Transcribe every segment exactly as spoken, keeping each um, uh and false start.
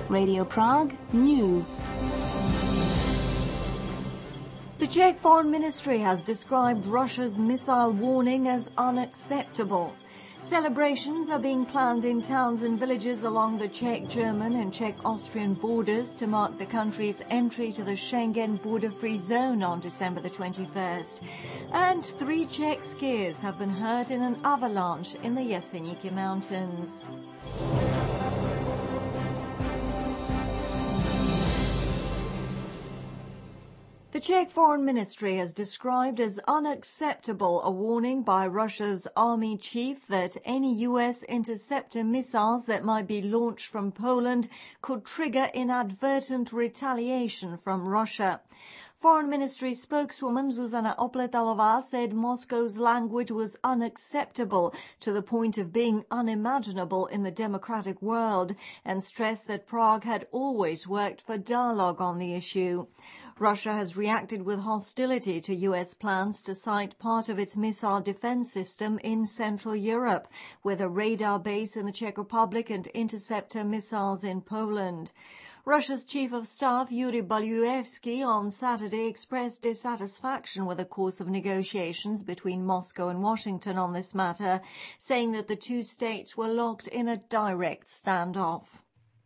Radio Prague News. The Czech Foreign Ministry has described Russia's missile warning as unacceptable. Celebrations are being planned in towns and villages along the Czech-German and Czech-Austrian borders to mark the country's entry to the Schengen border-free zone on December the twenty-first. And three Czech skiers have been hurt in an avalanche in the Jeseníky Mountains. The Czech Foreign Ministry has described as unacceptable a warning by Russia's army chief that any U S interceptor missiles that might be launched from Poland could trigger inadvertent retaliation from Russia. Foreign Ministry spokeswoman Zuzana Opletalová said Moscow's language was unacceptable to the point of being unimaginable in the democratic world and stressed that Prague had always worked for dialogue on the issue. Russia has reacted with hostility to U S plans to site part of its missile defense system in Central Europe, with a radar base in the Czech Republic and interceptor missiles in Poland. Russia's Chief of Staff Yuri Baluyevsky on Saturday expressed dissatisfaction with the course of negotiations between Moscow and Washington on this matter, saying that the two states were locked in a direct standoff.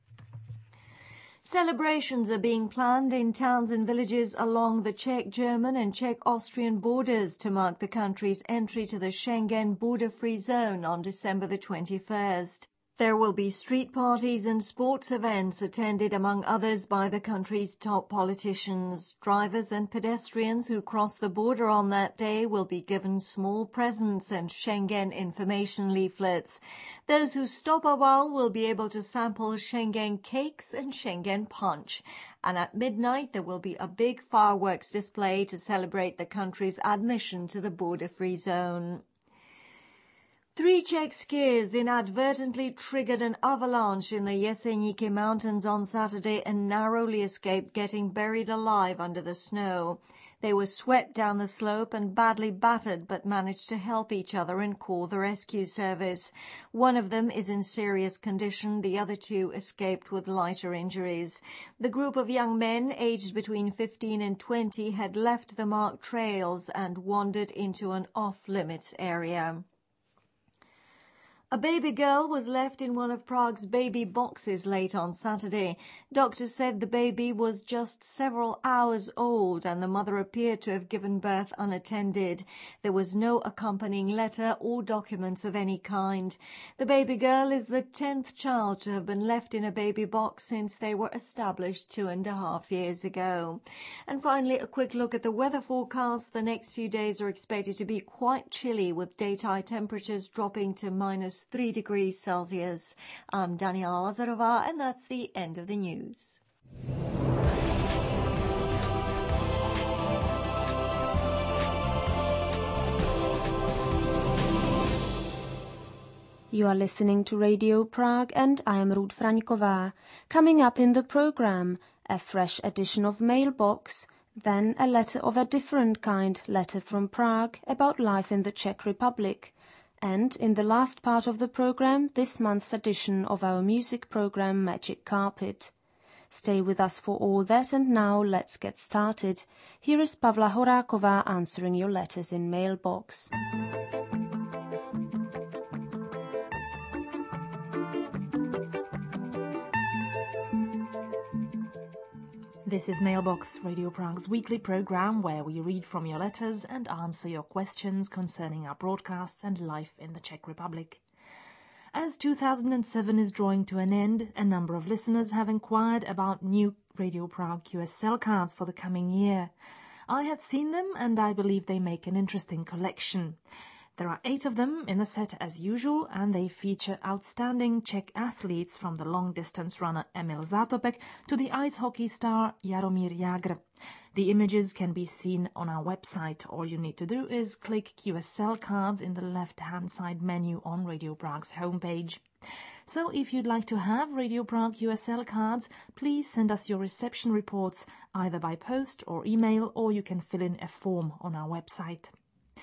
Celebrations are being planned in towns and villages along the Czech-German and Czech-Austrian borders to mark the country's entry to the Schengen border-free zone on December the twenty-first. There will be street parties and sports events attended, among others, by the country's top politicians. Drivers and pedestrians who cross the border on that day will be given small presents and Schengen information leaflets. Those who stop a while will be able to sample Schengen cakes and Schengen punch. And at midnight there will be a big fireworks display to celebrate the country's admission to the border-free zone. Three Czech skiers inadvertently triggered an avalanche in the Jeseníky Mountains on Saturday and narrowly escaped getting buried alive under the snow. They were swept down the slope and badly battered, but managed to help each other and call the rescue service. One of them is in serious condition. The other two escaped with lighter injuries. The group of young men, aged between fifteen and twenty, had left the marked trails and wandered into an off-limits area. A baby girl was left in one of Prague's baby boxes late on Saturday. Doctors said the baby was just several hours old and the mother appeared to have given birth unattended. There was no accompanying letter or documents of any kind. The baby girl is the tenth child to have been left in a baby box since they were established two and a half years ago. And finally, a quick look at the weather forecast. The next few days are expected to be quite chilly, with daytime temperatures dropping to minus three degrees Celsius. I'm Daniela Lazarova, and that's the end of the news. You are listening to Radio Prague, and I am Ruth Fraňková. Coming up in the program, a fresh edition of Mailbox, then a letter of a different kind, letter from Prague, about life in the Czech Republic. And in the last part of the program, this month's edition of our music program Magic Carpet. Stay with us for all that, and now let's get started. Here is Pavla Horáková answering your letters in Mailbox. This is Mailbox, Radio Prague's weekly program where we read from your letters and answer your questions concerning our broadcasts and life in the Czech Republic. As two thousand seven is drawing to an end, a number of listeners have inquired about new Radio Prague Q S L cards for the coming year. I have seen them and I believe they make an interesting collection. There are eight of them in the set as usual, and they feature outstanding Czech athletes from the long-distance runner Emil Zátopek to the ice hockey star Jaromír Jágr. The images can be seen on our website. All you need to do is click Q S L cards in the left-hand side menu on Radio Prague's homepage. So if you'd like to have Radio Prague Q S L cards, please send us your reception reports either by post or email, or you can fill in a form on our website.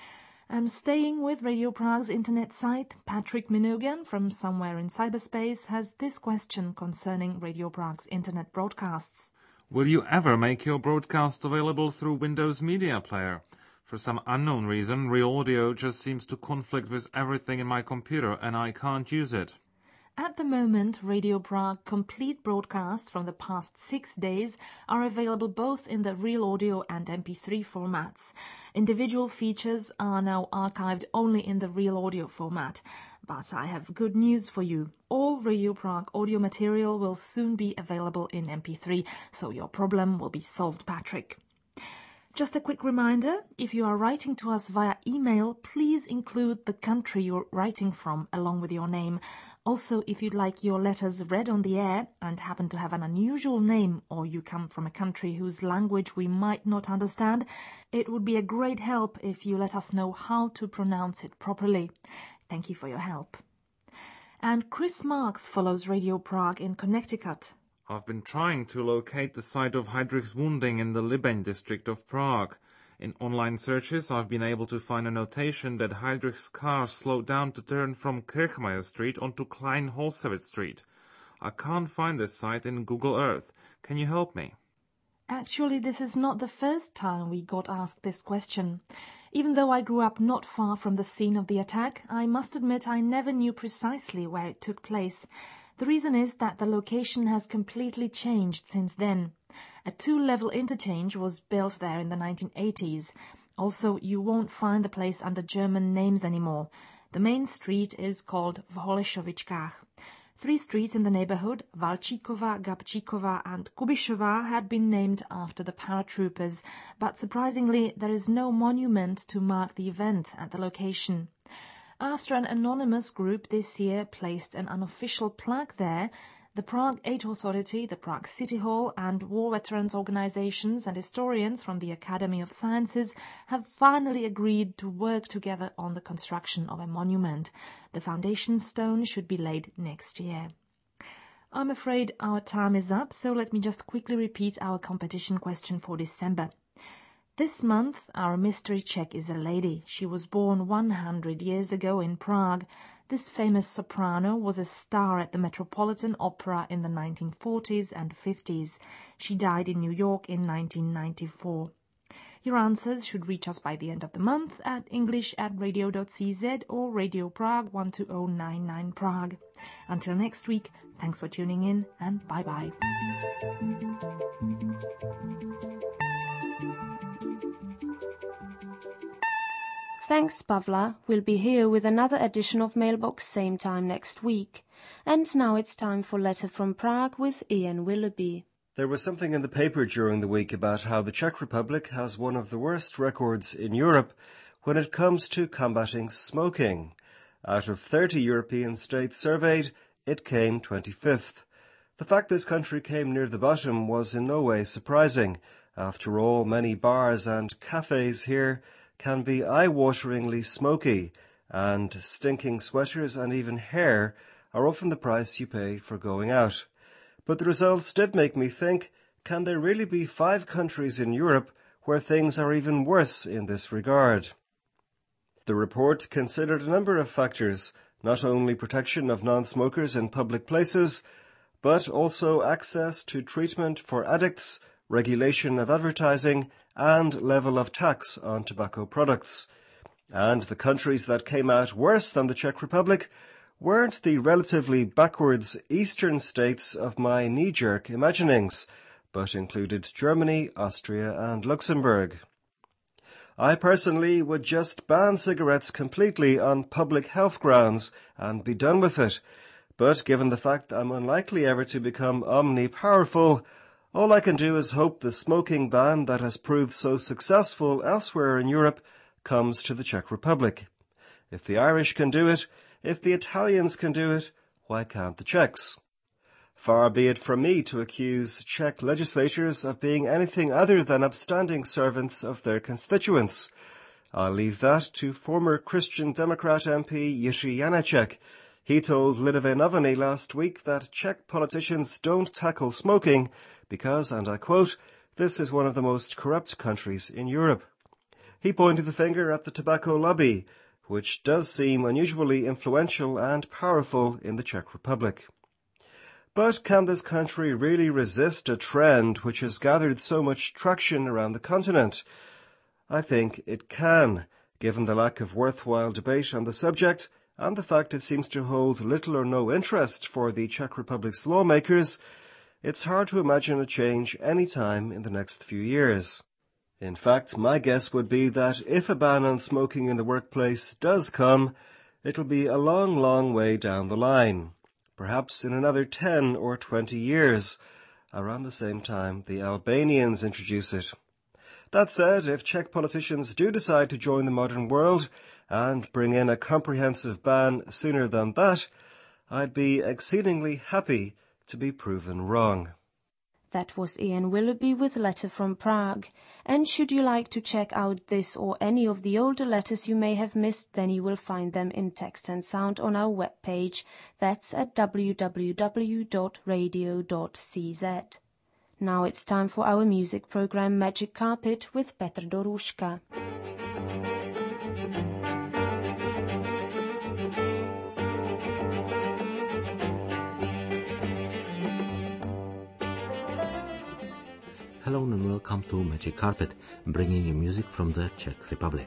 And staying with Radio Prague's internet site, Patrick Minogan from somewhere in cyberspace has this question concerning Radio Prague's internet broadcasts. Will you ever make your broadcast available through Windows Media Player? For some unknown reason, Real Audio just seems to conflict with everything in my computer and I can't use it. At the moment, Radio Prague complete broadcasts from the past six days are available both in the Real Audio and M P three formats. Individual features are now archived only in the Real Audio format. But I have good news for you. All Radio Prague audio material will soon be available in M P three, so your problem will be solved, Patrick. Just a quick reminder, if you are writing to us via email, please include the country you're writing from along with your name. Also, if you'd like your letters read on the air and happen to have an unusual name or you come from a country whose language we might not understand, it would be a great help if you let us know how to pronounce it properly. Thank you for your help. And Chris Marks follows Radio Prague in Connecticut. I've been trying to locate the site of Heydrich's wounding in the Libeň district of Prague. In online searches, I've been able to find a notation that Heydrich's car slowed down to turn from Kirchmeier Street onto Klein Holsewitz Street. I can't find this site in Google Earth. Can you help me? Actually, this is not the first time we got asked this question. Even though I grew up not far from the scene of the attack, I must admit I never knew precisely where it took place. The reason is that the location has completely changed since then. A two-level interchange was built there in the nineteen eighties. Also, you won't find the place under German names anymore. The main street is called v Holešovičkách. Three streets in the neighborhood, Valčíkova, Gabčíkova and Kubišova, had been named after the paratroopers, but surprisingly there is no monument to mark the event at the location. After an anonymous group this year placed an unofficial plaque there, the Prague Aid Authority, the Prague City Hall and war veterans organizations and historians from the Academy of Sciences have finally agreed to work together on the construction of a monument. The foundation stone should be laid next year. I'm afraid our time is up, so let me just quickly repeat our competition question for December. This month, our mystery Czech is a lady. She was born one hundred years ago in Prague. This famous soprano was a star at the Metropolitan Opera in the nineteen forties and fifties. She died in New York in nineteen ninety-four. Your answers should reach us by the end of the month at english at radio dot c z or Radio Prague one two zero nine nine Prague. Until next week, thanks for tuning in and bye-bye. Thanks, Pavla. We'll be here with another edition of Mailbox same time next week. And now it's time for Letter from Prague with Ian Willoughby. There was something in the paper during the week about how the Czech Republic has one of the worst records in Europe when it comes to combating smoking. Out of thirty European states surveyed, it came twenty-fifth. The fact this country came near the bottom was in no way surprising. After all, many bars and cafes here can be eye-wateringly smoky, and stinking sweaters and even hair are often the price you pay for going out. But the results did make me think, can there really be five countries in Europe where things are even worse in this regard? The report considered a number of factors, not only protection of non-smokers in public places, but also access to treatment for addicts, regulation of advertising, and level of tax on tobacco products. And the countries that came out worse than the Czech Republic weren't the relatively backwards eastern states of my knee-jerk imaginings, but included Germany, Austria and Luxembourg. I personally would just ban cigarettes completely on public health grounds and be done with it, but given the fact I'm unlikely ever to become omnipowerful, all I can do is hope the smoking ban that has proved so successful elsewhere in Europe comes to the Czech Republic. If the Irish can do it, if the Italians can do it, why can't the Czechs? Far be it from me to accuse Czech legislators of being anything other than upstanding servants of their constituents. I'll leave that to former Christian Democrat M P Jiří Janeček. He told Lidové noviny last week that Czech politicians don't tackle smoking because, and I quote, this is one of the most corrupt countries in Europe. He pointed the finger at the tobacco lobby, which does seem unusually influential and powerful in the Czech Republic. But can this country really resist a trend which has gathered so much traction around the continent? I think it can, given the lack of worthwhile debate on the subject and the fact it seems to hold little or no interest for the Czech Republic's lawmakers. It's hard to imagine a change any time in the next few years. In fact, my guess would be that if a ban on smoking in the workplace does come, it'll be a long, long way down the line. Perhaps in another ten or twenty years, around the same time the Albanians introduce it. That said, if Czech politicians do decide to join the modern world and bring in a comprehensive ban sooner than that, I'd be exceedingly happy to be proven wrong. That was Ian Willoughby with Letter from Prague. And should you like to check out this or any of the older letters you may have missed, then you will find them in text and sound on our webpage. That's at w w w dot radio dot c z. Now it's time for our music program Magic Carpet with Petr Doruška. Hello and welcome to Magic Carpet, bringing you music from the Czech Republic.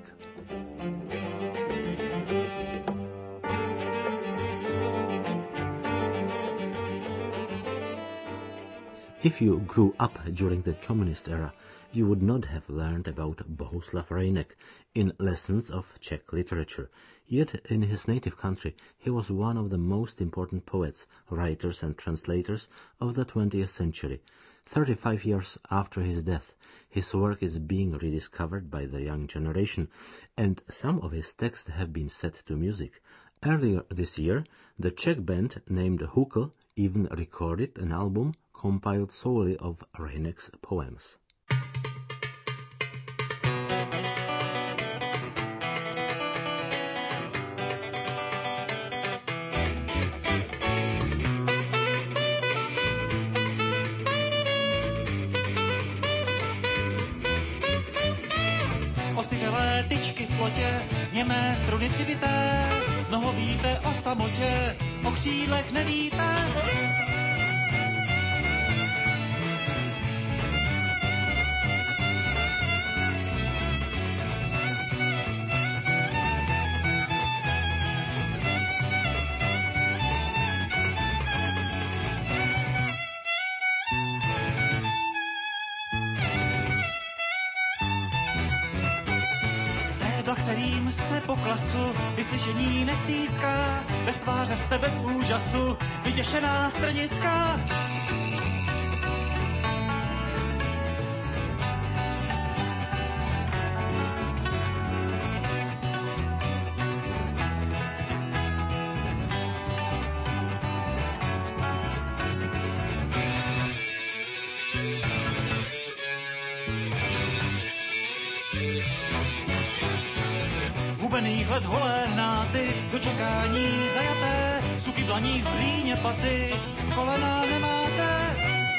If you grew up during the communist era, you would not have learned about Bohuslav Rejnek in lessons of Czech literature. Yet in his native country, he was one of the most important poets, writers and translators of the twentieth century. Thirty-five years after his death, his work is being rediscovered by the young generation, and some of his texts have been set to music. Earlier this year, the Czech band named Hukl even recorded an album compiled solely of Rejnek's poems. Osiřelé tyčky v plotě, němé struny přibité, mnoho víte o samotě, o křídlech nevíte. Kterým se po klasu vyslyšení nestýská, bez tváře jste bez úžasu, vyděšená strniska. Hubených let holé hnáty, do čekání zajaté, suky blaní v hlíně paty, kolena nemáte.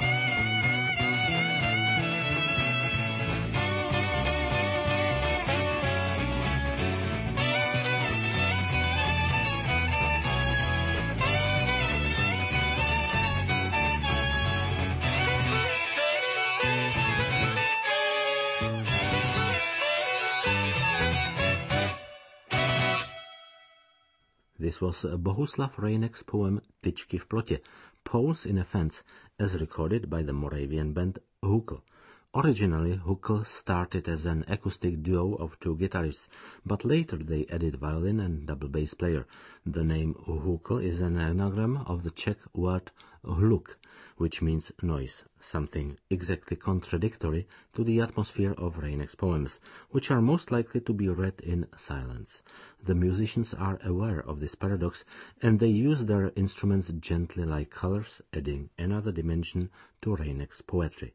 This was Bohuslav Rejnek's poem Tyčky v plotě, Poles in a Fence, as recorded by the Moravian band Hukl. Originally, Hukl started as an acoustic duo of two guitarists, but later they added violin and double bass player. The name Hukl is an anagram of the Czech word hluk, which means noise, something exactly contradictory to the atmosphere of Rejnek's poems, which are most likely to be read in silence. The musicians are aware of this paradox, and they use their instruments gently like colors, adding another dimension to Rejnek's poetry.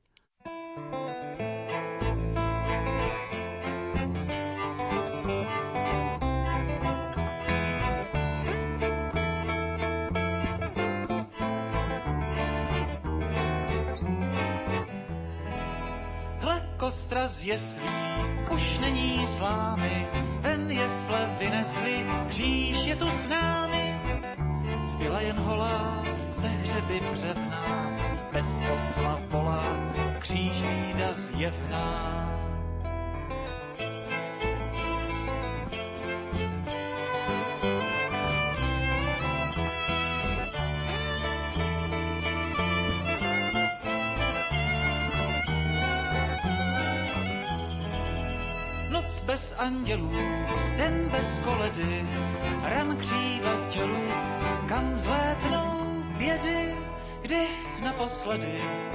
kostra z jeslí, už není slámy, ven jesle vynesli, kříž je tu s námi. Zbyla jen holá, ze hřeby břevná, bez osla volá, kříž bída zjevná. Noc bez andělů, den bez koledy, ran křídla tělu, kam zlétnou bědy, kdy naposledy.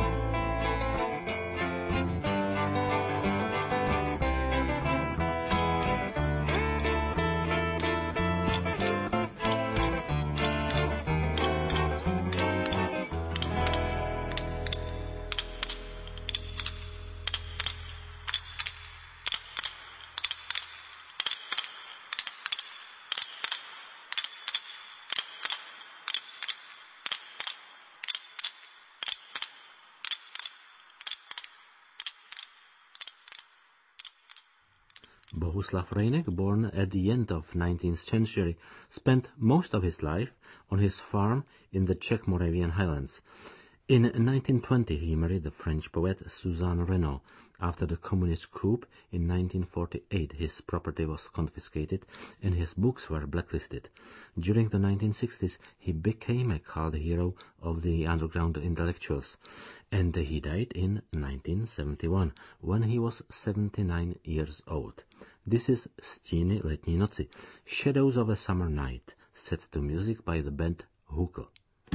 Bohuslav Rejnek, born at the end of nineteenth century, spent most of his life on his farm in the Czech Moravian Highlands. In nineteen twenty he married the French poet Suzanne Renaud. After the communist coup in nineteen forty-eight his property was confiscated and his books were blacklisted. During the nineteen sixties he became a cult hero of the underground intellectuals, and he died in nineteen seventy-one when he was seventy-nine years old. This is Stíny letní noci, Shadows of a Summer Night, set to music by the band Hukl.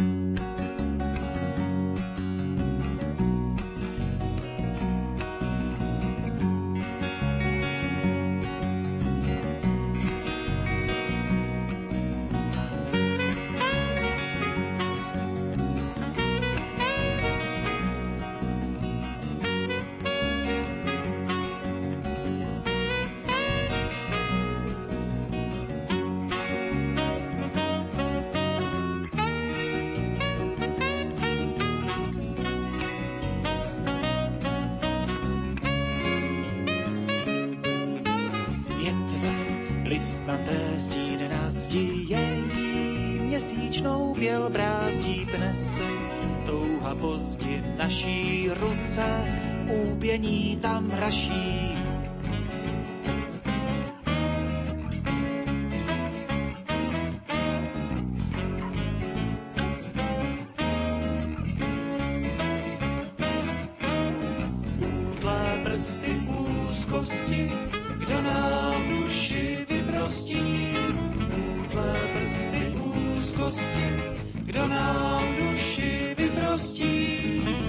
Listnaté stíny na zdi její měsíčnou běl brázdí, pne se touha pozdi naší ruce, úbění tam raší. Útlé prsty úzkosti, kdo nám duši vyprostí, útlé prsty úzkosti, kdo nám duši vyprostí.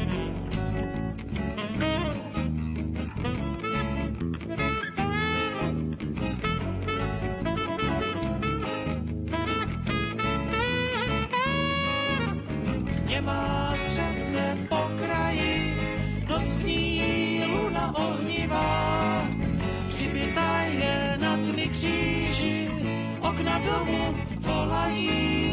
Nemá střese po kraji, nocní luna ohnivá, přibitá je na tmy kříži, okna domu volají.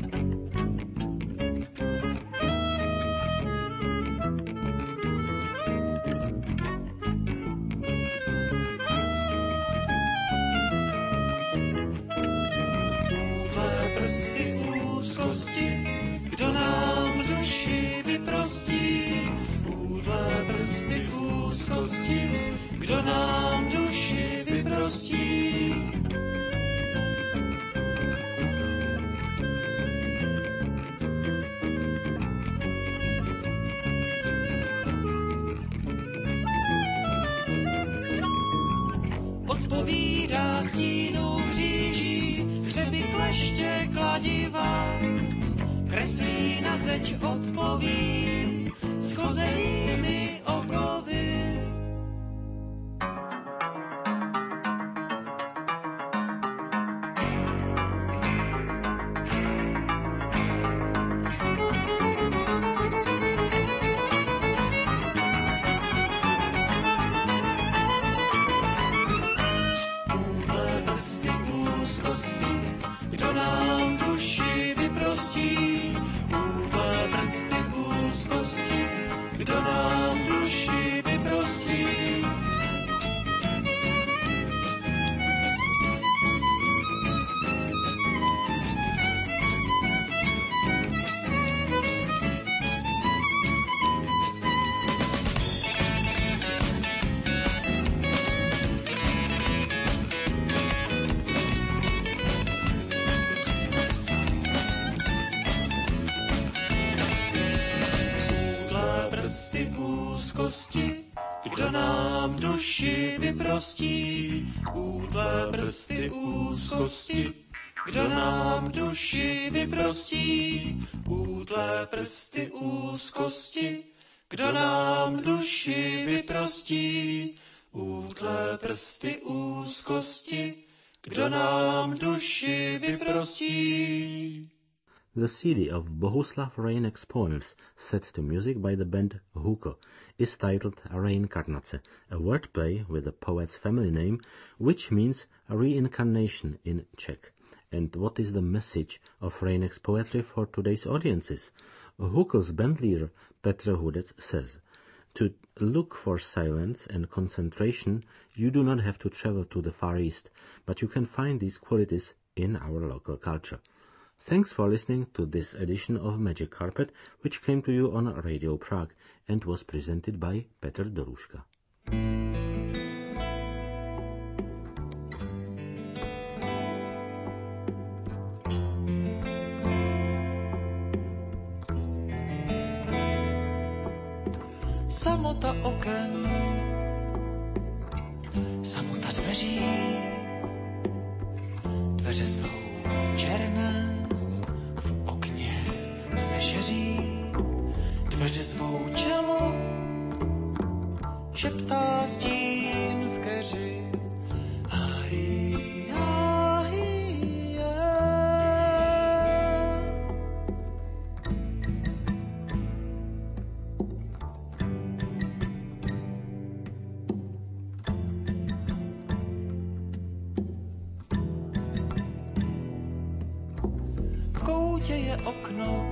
Útlé prsty úzkosti, kdo nám duši vyprostí, útlé prsty úzkosti, kdo nám duši vyprostí. Odpovídá stínu kříží, hřeby kleště kladiva, kreslí na zeď odpoví schozenými okovy. Kdo nám duši vyprostí, útlé prsty úzkosti, kdo nám duši vyprostí. úzkosti, kdo nám duši vyprostí, útlé prsty úzkosti, kdo nám duši vyprostí, útlé prsty úzkosti, kdo nám duši vyprostí, útlé prsty úzkosti, kdo nám duši vyprostí. The C D of Bohuslav Rejnek's poems, set to music by the band Hukl, is titled Reinkarnace, a wordplay with the poet's family name, which means reincarnation in Czech. And what is the message of Rejnek's poetry for today's audiences? Hukl's band leader Petr Hudec says, "To look for silence and concentration, you do not have to travel to the Far East, but you can find these qualities in our local culture." Thanks for listening to this edition of Magic Carpet, which came to you on Radio Prague and was presented by Petr Doruška. Samota oken, samota dveří, dveře jsou černé, v okně se šeří, dveře zvou čelo, šeptá stín v keři. Aj, aj, je okno,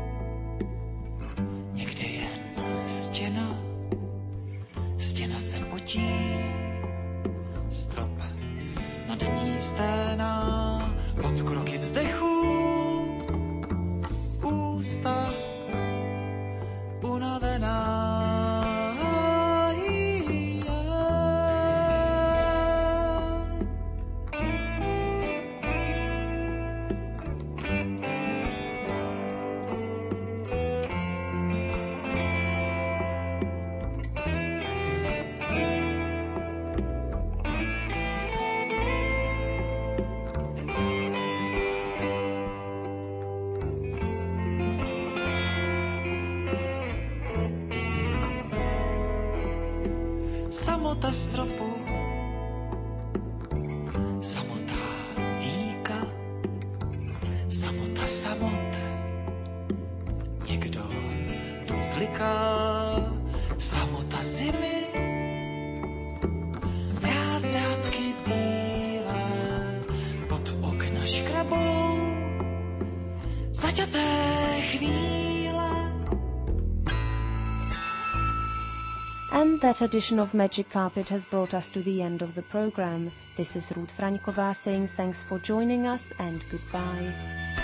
někde jen stěna, stěna se potí, strop nad ní sténá, pod kroky vzdechu, ústa unavená. Samota stropu, samota víka, samota samot. Někdo tu zliká, samota zimy, mráz drápky bílé, pod okna škrabou, zaťaté chvíle. And that edition of Magic Carpet has brought us to the end of the program. This is Ruth Fraňková saying thanks for joining us and goodbye.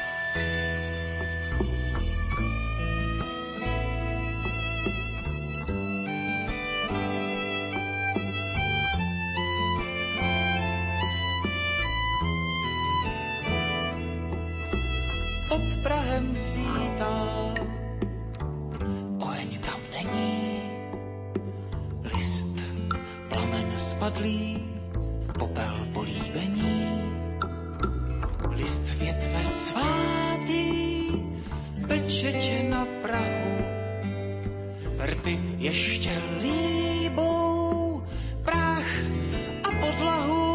Pod prahem svítá, oheň tam není, list, plamen spadlý, popel políbení, list větve svátý, pečeť na prahu, rty ještě líbou, prach a podlahu.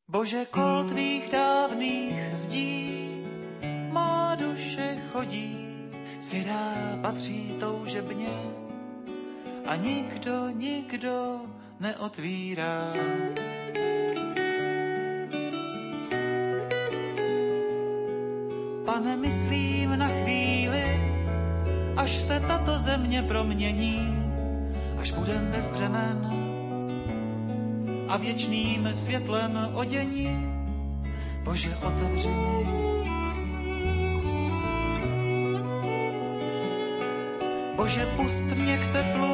Bože, kol tvých dávných zdí, má duše chodí, syrá patří toužebně a nikdo, nikdo neotvírá. Pane, myslím na chvíli, až se tato země promění, až budem bez břemen a věčným světlem odění. Bože, otevři mi. Bože, pust mě k teplu,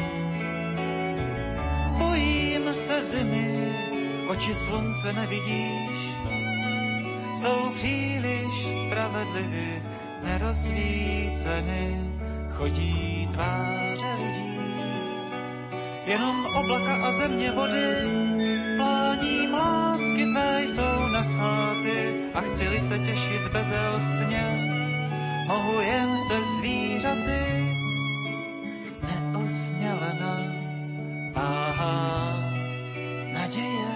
bojím se zimy, oči slunce nevidíš, jsou příliš spravedlivý, nerozsvíceny, chodí tváře lidí. Jenom oblaka a země vody, pláním lásky tvé jsou nasáty a chci-li se těšit bezelstně, mohu jen se zvířaty. Neosmělena váhá naděje.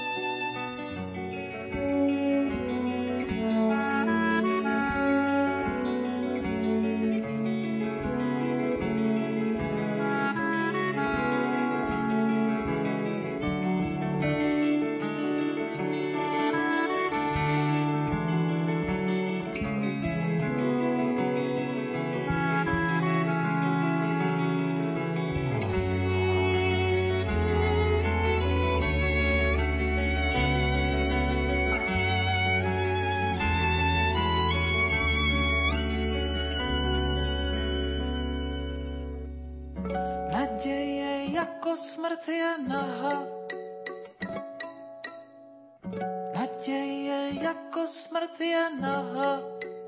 Smrt je nahá, naděje jako smrt je nahá,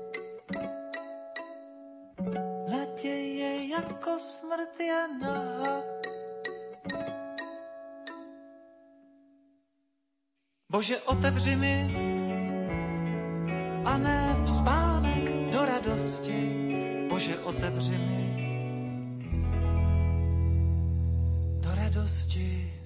naděje jako smrt je nahá. Bože, otevři mi a ne vzpánek do radosti. Bože, otevři mi radosti.